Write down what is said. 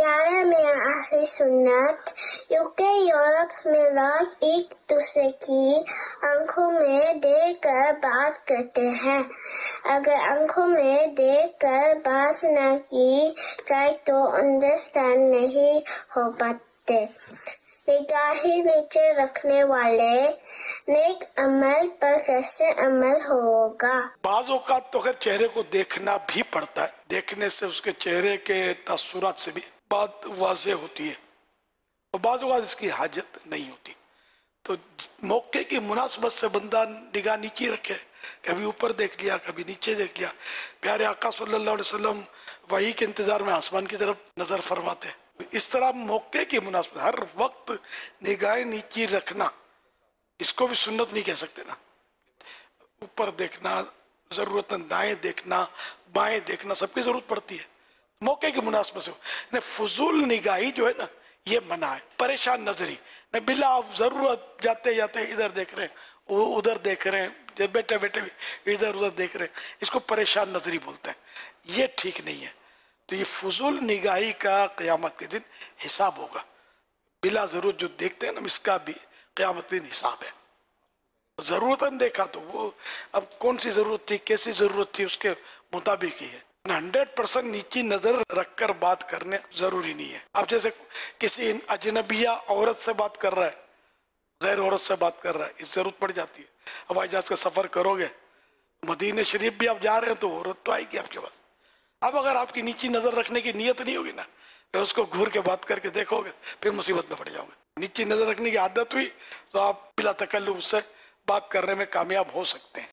پیارے میں آخری سنت، یوکے یورپ میں لوگ ایک دوسرے کی آنکھوں میں دیکھ کر بات کرتے ہیں۔ اگر آنکھوں میں دیکھ کر بات نہ کی جائے تو انڈرسٹینڈ نہیں ہو پاتے۔ نگاہیں نیچے رکھنے والے نیک عمل پر کیسے عمل ہوگا؟ بعض اوقات تو خیر چہرے کو دیکھنا بھی پڑتا ہے، دیکھنے سے اس کے چہرے کے تاثرات سے بھی بات واضح ہوتی ہے، اور بعض اوقات اس کی حاجت نہیں ہوتی۔ تو موقع کی مناسبت سے بندہ نگاہ نیچی رکھے، کبھی اوپر دیکھ لیا، کبھی نیچے دیکھ لیا۔ پیارے آقا صلی اللہ علیہ وسلم وحی کے انتظار میں آسمان کی طرف نظر فرماتے ہیں۔ اس طرح موقع کی مناسبت ہر وقت نگاہیں نیچی رکھنا، اس کو بھی سنت نہیں کہہ سکتے نا۔ اوپر دیکھنا، ضرورت دائیں دیکھنا، بائیں دیکھنا، سب کی ضرورت پڑتی ہے، موقع کی مناسبت سے۔ فضول نگاہی جو ہے نا، یہ منع ہے۔ پریشان نظری، بلا ضرورت جاتے جاتے ادھر دیکھ رہے ہیں، ادھر دیکھ رہے ہیں، بیٹھے بیٹھے ادھر ادھر دیکھ رہے ہیں، اس کو پریشان نظری بولتے ہیں۔ یہ ٹھیک نہیں ہے۔ تو یہ فضول نگاہی کا قیامت کے دن حساب ہوگا۔ بلا ضرورت جو دیکھتے ہیں نا، اس کا بھی قیامت کے دن حساب ہے۔ ضرورتاً دیکھا تو وہ اب کون سی ضرورت تھی، کیسی ضرورت تھی، اس کے مطابق ہی ہے۔ 100% نیچی نظر رکھ کر بات کرنے ضروری نہیں ہے۔ اب جیسے کسی اجنبیہ عورت سے بات کر رہا ہے، غیر عورت سے بات کر رہا ہے، اس ضرورت پڑ جاتی ہے۔ ہوائی جہاز کا سفر کرو گے، مدینہ شریف بھی آپ جا رہے ہیں تو عورت تو آئے گی آپ کے پاس۔ اب اگر آپ کی نیچی نظر رکھنے کی نیت نہیں ہوگی نا، پھر اس کو گھور کے بات کر کے دیکھو گے، پھر مصیبت میں پڑ جاؤ گے۔ نیچی نظر رکھنے کی عادت ہوئی تو آپ بلا تکلف اس سے بات کرنے میں کامیاب ہو سکتے ہیں۔